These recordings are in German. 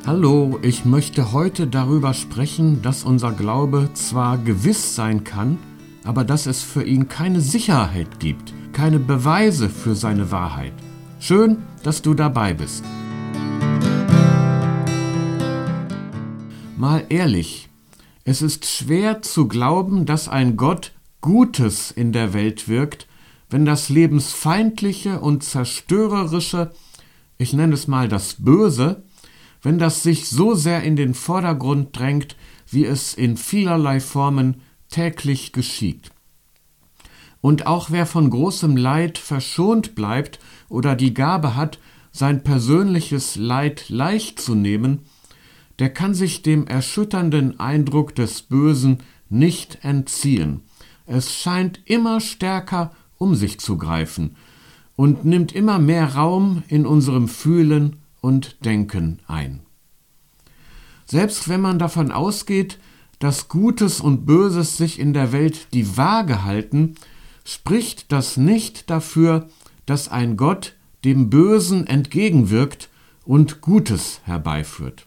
Hallo, ich möchte heute darüber sprechen, dass unser Glaube zwar gewiss sein kann, aber dass es für ihn keine Sicherheit gibt, keine Beweise für seine Wahrheit. Schön, dass du dabei bist. Mal ehrlich, es ist schwer zu glauben, dass ein Gott Gutes in der Welt wirkt, wenn das Lebensfeindliche und Zerstörerische, ich nenne es mal das Böse, wenn das sich so sehr in den Vordergrund drängt, wie es in vielerlei Formen täglich geschieht. Und auch wer von großem Leid verschont bleibt oder die Gabe hat, sein persönliches Leid leicht zu nehmen, der kann sich dem erschütternden Eindruck des Bösen nicht entziehen. Es scheint immer stärker um sich zu greifen und nimmt immer mehr Raum in unserem Fühlen und Denken ein. Selbst wenn man davon ausgeht, dass Gutes und Böses sich in der Welt die Waage halten, spricht das nicht dafür, dass ein Gott dem Bösen entgegenwirkt und Gutes herbeiführt.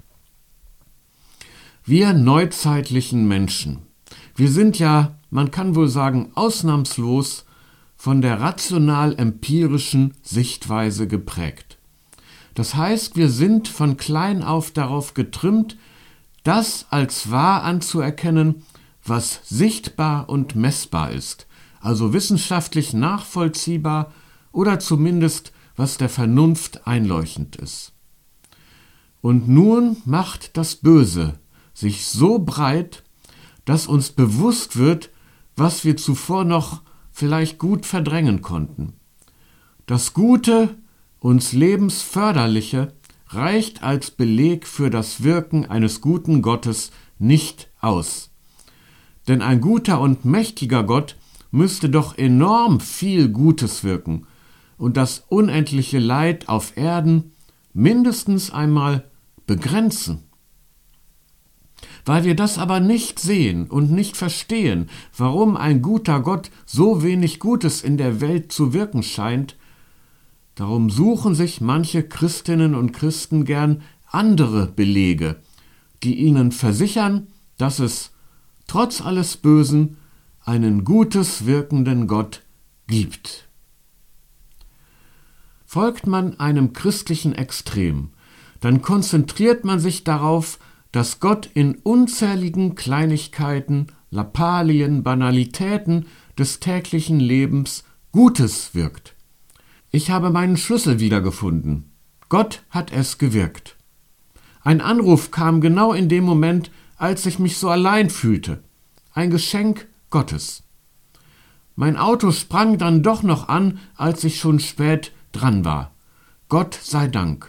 Wir neuzeitlichen Menschen, wir sind ja, man kann wohl sagen, ausnahmslos von der rational-empirischen Sichtweise geprägt. Das heißt, wir sind von klein auf darauf getrimmt, das als wahr anzuerkennen, was sichtbar und messbar ist, also wissenschaftlich nachvollziehbar oder zumindest was der Vernunft einleuchtend ist. Und nun macht das Böse sich so breit, dass uns bewusst wird, was wir zuvor noch vielleicht gut verdrängen konnten. Das Gute, uns Lebensförderliche, reicht als Beleg für das Wirken eines guten Gottes nicht aus. Denn ein guter und mächtiger Gott müsste doch enorm viel Gutes wirken und das unendliche Leid auf Erden mindestens einmal begrenzen. Weil wir das aber nicht sehen und nicht verstehen, warum ein guter Gott so wenig Gutes in der Welt zu wirken scheint, darum suchen sich manche Christinnen und Christen gern andere Belege, die ihnen versichern, dass es trotz alles Bösen einen Gutes wirkenden Gott gibt. Folgt man einem christlichen Extrem, dann konzentriert man sich darauf, dass Gott in unzähligen Kleinigkeiten, Lappalien, Banalitäten des täglichen Lebens Gutes wirkt. Ich habe meinen Schlüssel wiedergefunden. Gott hat es gewirkt. Ein Anruf kam genau in dem Moment, als ich mich so allein fühlte. Ein Geschenk Gottes. Mein Auto sprang dann doch noch an, als ich schon spät dran war. Gott sei Dank.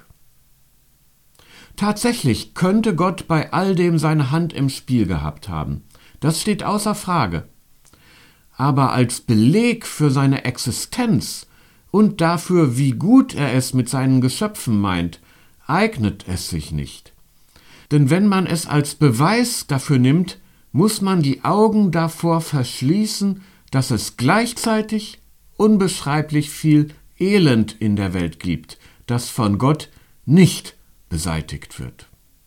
Tatsächlich könnte Gott bei all dem seine Hand im Spiel gehabt haben. Das steht außer Frage. Aber als Beleg für seine Existenz und dafür, wie gut er es mit seinen Geschöpfen meint, eignet es sich nicht. Denn wenn man es als Beweis dafür nimmt, muss man die Augen davor verschließen, dass es gleichzeitig unbeschreiblich viel Elend in der Welt gibt, das von Gott nicht beseitigt wird.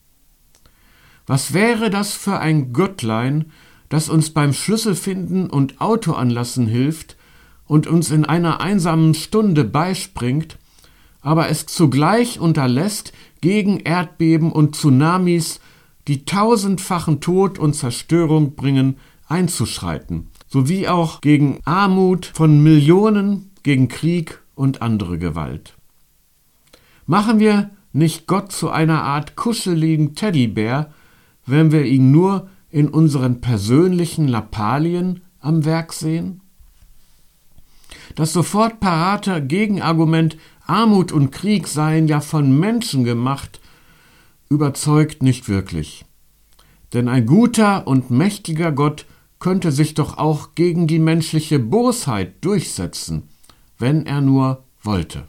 Was wäre das für ein Göttlein, das uns beim Schlüsselfinden und Autoanlassen hilft und uns in einer einsamen Stunde beispringt, aber es zugleich unterlässt, gegen Erdbeben und Tsunamis, die tausendfachen Tod und Zerstörung bringen, einzuschreiten, sowie auch gegen Armut von Millionen, gegen Krieg und andere Gewalt. Machen wir nicht Gott zu einer Art kuscheligen Teddybär, wenn wir ihn nur in unseren persönlichen Lappalien am Werk sehen? Das sofort parate Gegenargument, Armut und Krieg seien ja von Menschen gemacht, überzeugt nicht wirklich. Denn ein guter und mächtiger Gott könnte sich doch auch gegen die menschliche Bosheit durchsetzen, wenn er nur wollte.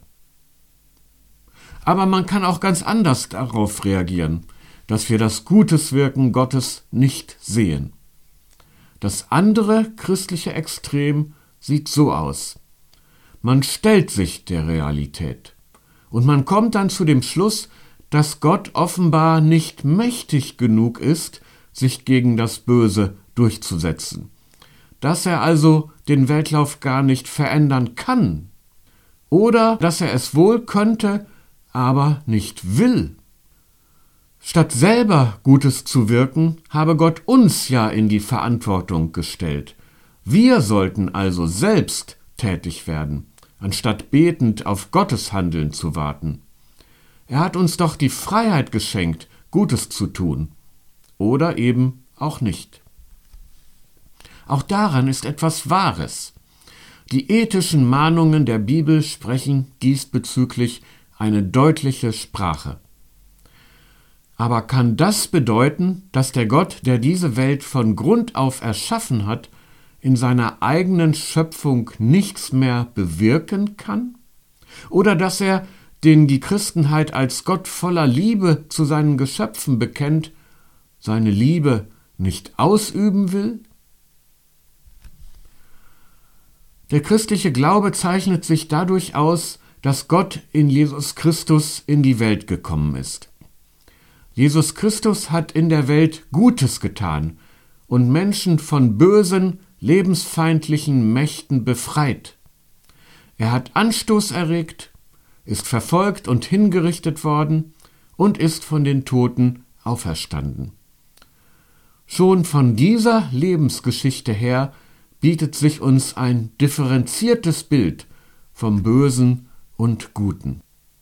Aber man kann auch ganz anders darauf reagieren, dass wir das Guteswirken Gottes nicht sehen. Das andere christliche Extrem sieht so aus. Man stellt sich der Realität und man kommt dann zu dem Schluss, dass Gott offenbar nicht mächtig genug ist, sich gegen das Böse durchzusetzen, dass er also den Weltlauf gar nicht verändern kann oder dass er es wohl könnte, aber nicht will. Statt selber Gutes zu wirken, habe Gott uns ja in die Verantwortung gestellt. Wir sollten also selbst tätig werden, anstatt betend auf Gottes Handeln zu warten. Er hat uns doch die Freiheit geschenkt, Gutes zu tun. Oder eben auch nicht. Auch daran ist etwas Wahres. Die ethischen Mahnungen der Bibel sprechen diesbezüglich eine deutliche Sprache. Aber kann das bedeuten, dass der Gott, der diese Welt von Grund auf erschaffen hat, in seiner eigenen Schöpfung nichts mehr bewirken kann? Oder dass er, den die Christenheit als Gott voller Liebe zu seinen Geschöpfen bekennt, seine Liebe nicht ausüben will? Der christliche Glaube zeichnet sich dadurch aus, dass Gott in Jesus Christus in die Welt gekommen ist. Jesus Christus hat in der Welt Gutes getan und Menschen von bösen, lebensfeindlichen Mächten befreit. Er hat Anstoß erregt, ist verfolgt und hingerichtet worden und ist von den Toten auferstanden. Schon von dieser Lebensgeschichte her bietet sich uns ein differenziertes Bild vom Bösen und Guten.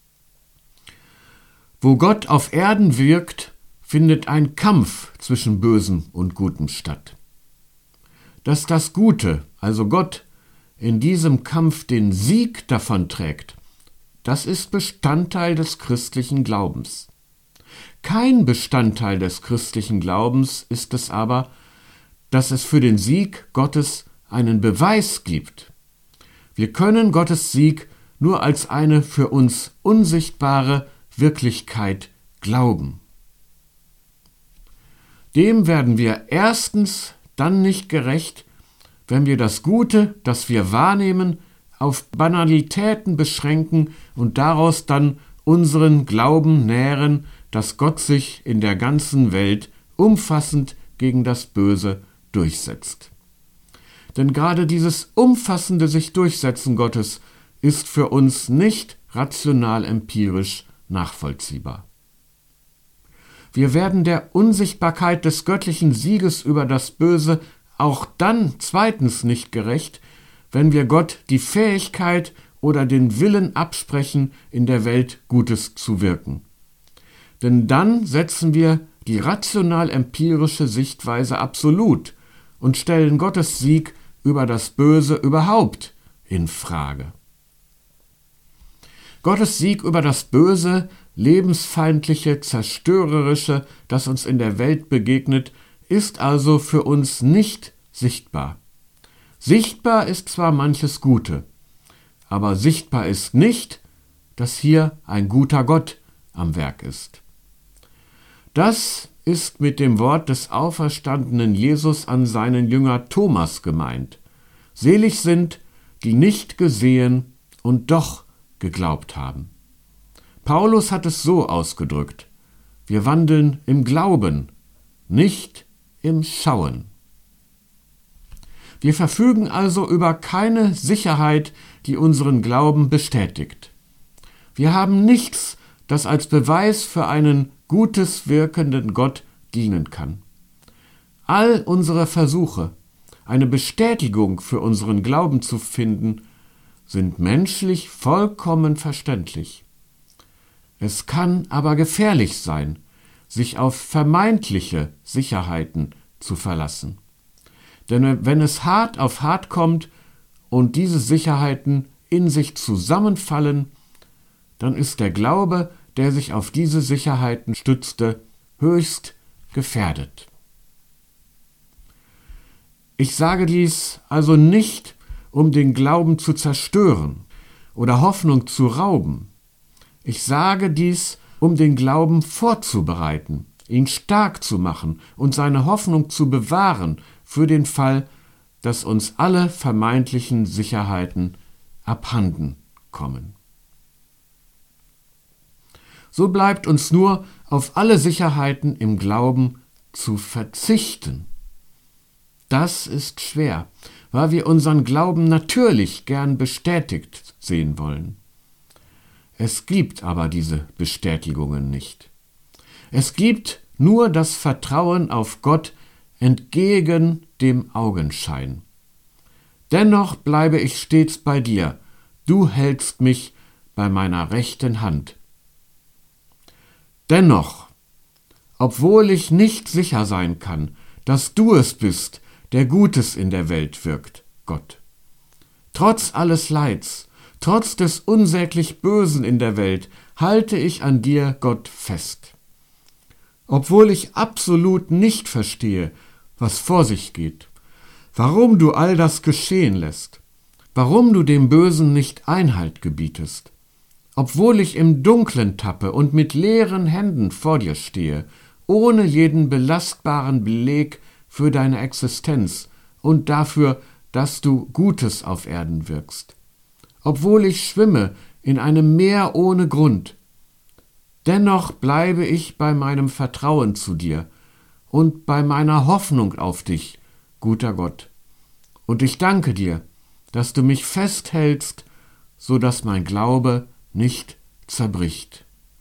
Wo Gott auf Erden wirkt, findet ein Kampf zwischen Bösem und Gutem statt. Dass das Gute, also Gott, in diesem Kampf den Sieg davonträgt, das ist Bestandteil des christlichen Glaubens. Kein Bestandteil des christlichen Glaubens ist es aber, dass es für den Sieg Gottes einen Beweis gibt. Wir können Gottes Sieg nur als eine für uns unsichtbare Wirklichkeit glauben. Dem werden wir erstens dann nicht gerecht, wenn wir das Gute, das wir wahrnehmen, auf Banalitäten beschränken und daraus dann unseren Glauben nähren, dass Gott sich in der ganzen Welt umfassend gegen das Böse durchsetzt. Denn gerade dieses umfassende sich Durchsetzen Gottes ist für uns nicht rational empirisch nachvollziehbar. Wir werden der Unsichtbarkeit des göttlichen Sieges über das Böse auch dann zweitens nicht gerecht, wenn wir Gott die Fähigkeit oder den Willen absprechen, in der Welt Gutes zu wirken. Denn dann setzen wir die rational-empirische Sichtweise absolut und stellen Gottes Sieg über das Böse überhaupt in Frage. Gottes Sieg über das Böse, lebensfeindliche, zerstörerische, das uns in der Welt begegnet, ist also für uns nicht sichtbar. Sichtbar ist zwar manches Gute, aber sichtbar ist nicht, dass hier ein guter Gott am Werk ist. Das ist mit dem Wort des auferstandenen Jesus an seinen Jünger Thomas gemeint. Selig sind, die nicht gesehen und doch geglaubt haben. Paulus hat es so ausgedrückt: Wir wandeln im Glauben, nicht im Schauen. Wir verfügen also über keine Sicherheit, die unseren Glauben bestätigt. Wir haben nichts, das als Beweis für einen gutes wirkenden Gott dienen kann. All unsere Versuche, eine Bestätigung für unseren Glauben zu finden, sind menschlich vollkommen verständlich. Es kann aber gefährlich sein, sich auf vermeintliche Sicherheiten zu verlassen. Denn wenn es hart auf hart kommt und diese Sicherheiten in sich zusammenfallen, dann ist der Glaube, der sich auf diese Sicherheiten stützte, höchst gefährdet. Ich sage dies also nicht, um den Glauben zu zerstören oder Hoffnung zu rauben. Ich sage dies, um den Glauben vorzubereiten, ihn stark zu machen und seine Hoffnung zu bewahren für den Fall, dass uns alle vermeintlichen Sicherheiten abhanden kommen. So bleibt uns nur, auf alle Sicherheiten im Glauben zu verzichten. Das ist schwer, weil wir unseren Glauben natürlich gern bestätigt sehen wollen. Es gibt aber diese Bestätigungen nicht. Es gibt nur das Vertrauen auf Gott entgegen dem Augenschein. Dennoch bleibe ich stets bei dir, du hältst mich bei meiner rechten Hand. Dennoch, obwohl ich nicht sicher sein kann, dass du es bist, der Gutes in der Welt wirkt, Gott. Trotz alles Leids, trotz des unsäglich Bösen in der Welt, halte ich an dir, Gott, fest. Obwohl ich absolut nicht verstehe, was vor sich geht, warum du all das geschehen lässt, warum du dem Bösen nicht Einhalt gebietest, obwohl ich im Dunklen tappe und mit leeren Händen vor dir stehe, ohne jeden belastbaren Beleg für deine Existenz und dafür, dass du Gutes auf Erden wirkst, obwohl ich schwimme in einem Meer ohne Grund. Dennoch bleibe ich bei meinem Vertrauen zu dir und bei meiner Hoffnung auf dich, guter Gott. Und ich danke dir, dass du mich festhältst, so dass mein Glaube nicht zerbricht.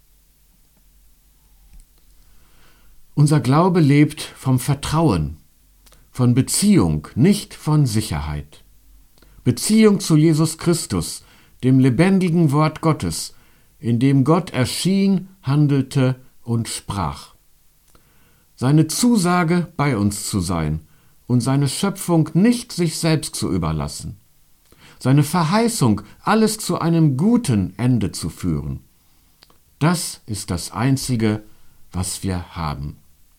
Unser Glaube lebt vom Vertrauen, von Beziehung, nicht von Sicherheit. Beziehung zu Jesus Christus, dem lebendigen Wort Gottes, in dem Gott erschien, handelte und sprach. Seine Zusage, bei uns zu sein und seine Schöpfung nicht sich selbst zu überlassen. Seine Verheißung, alles zu einem guten Ende zu führen. Das ist das Einzige, was wir haben.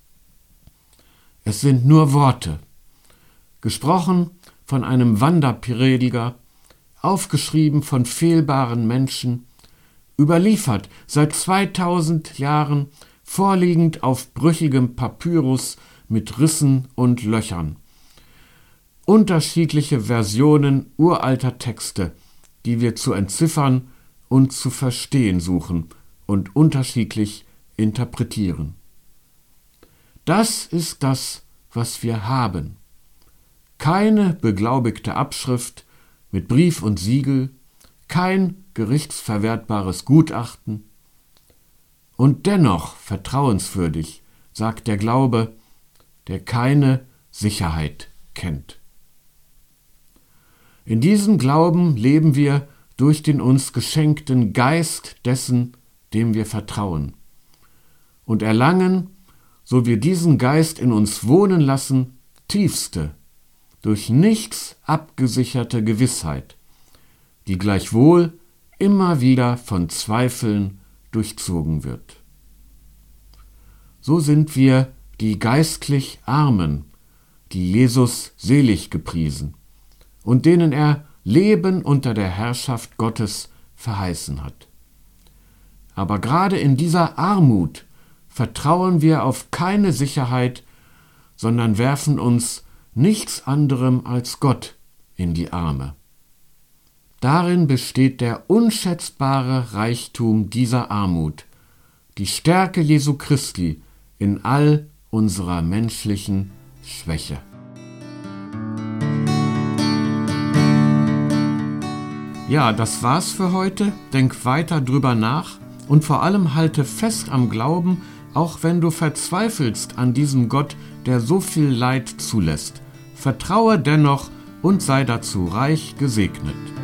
Es sind nur Worte, gesprochen von einem Wanderprediger, aufgeschrieben von fehlbaren Menschen, überliefert seit 2000 Jahren, vorliegend auf brüchigem Papyrus mit Rissen und Löchern. Unterschiedliche Versionen uralter Texte, die wir zu entziffern und zu verstehen suchen und unterschiedlich interpretieren. Das ist das, was wir haben. Keine beglaubigte Abschrift mit Brief und Siegel, kein gerichtsverwertbares Gutachten. Und dennoch vertrauenswürdig, sagt der Glaube, der keine Sicherheit kennt. In diesem Glauben leben wir durch den uns geschenkten Geist dessen, dem wir vertrauen, und erlangen, so wir diesen Geist in uns wohnen lassen, tiefste, durch nichts abgesicherte Gewissheit, die gleichwohl immer wieder von Zweifeln durchzogen wird. So sind wir die geistlich Armen, die Jesus selig gepriesen und denen er Leben unter der Herrschaft Gottes verheißen hat. Aber gerade in dieser Armut vertrauen wir auf keine Sicherheit, sondern werfen uns nichts anderem als Gott in die Arme. Darin besteht der unschätzbare Reichtum dieser Armut, die Stärke Jesu Christi in all unserer menschlichen Schwäche. Ja, das war's für heute. Denk weiter drüber nach und vor allem halte fest am Glauben, auch wenn du verzweifelst an diesem Gott, der so viel Leid zulässt. Vertraue dennoch und sei dazu reich gesegnet.